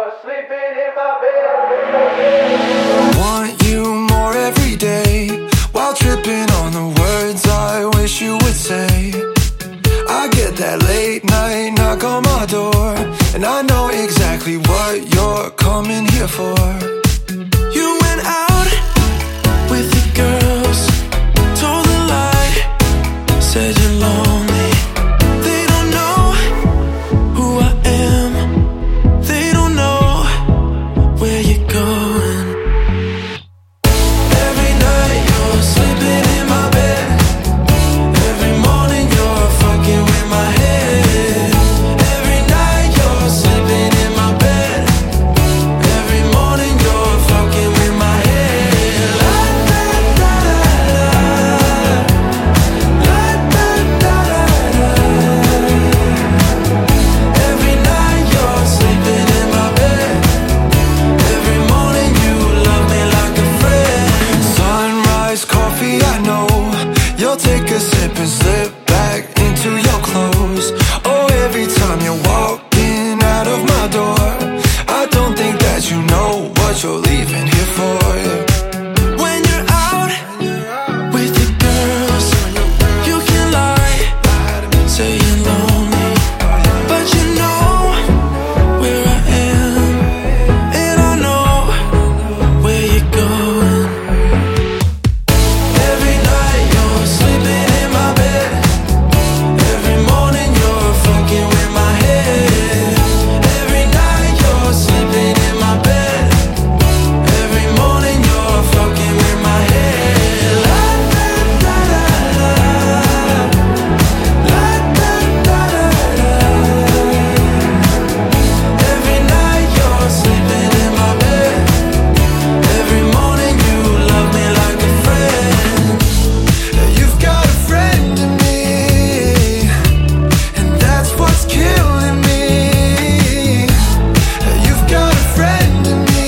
sleeping in my bed. Want you more every day, while tripping on the words I wish you would say. I get that late night knock on my door, and I know exactly what you're coming here for. You went out with the girls, told a lie, said you're lonely. They don't know who I am, they don't know where you're going. Every night you're sleeping in my bed, every morning you're fucking with my head. Every night you're sleeping in my bed, every morning you're fucking with my head. La da da da, la da da da. Every night you're sleeping in my bed, every morning you love me like a friend. Sunrise coffee, I know you'll take a sip and slip back into your clothes. Oh, every time you're walking out of my door, I don't think that you know what you're leaving here for. When you're out with the girls, you can lie, say you're lonely, but you know where I am, and I know where you're going. Every night you're sleeping in my bed, every morning you're fucking with my head. Every night you're sleeping in my bed, every morning you're fucking with my head. La da da da, la da da da. Every night you're sleeping in my bed, every morning you love me like a friend. You've got a friend in me, and that's what's killing me. You've got a friend in me,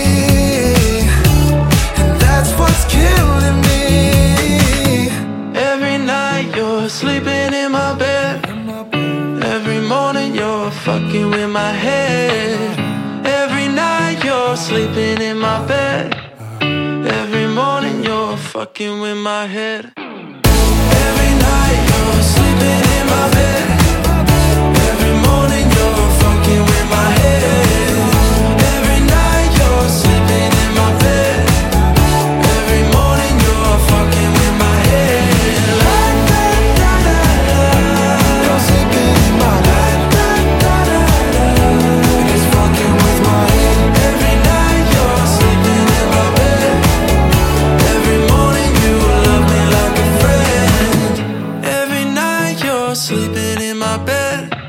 and that's what's killing me. Every night you're sleeping in my bed, every morning you're fucking with my head. Every night you're sleeping in my bed, every morning you're fucking with my head. Every night you're sleeping in my bed, every morning you're fucking with my head. Every night you're sleeping in my bed, every morning you're fucking with my head. La da da da, you're sleeping in my bed, da da da da, and it's fucking with my head. Every night you're sleeping in my bed, every morning you love me like a friend. Every night you're sleeping in my bed,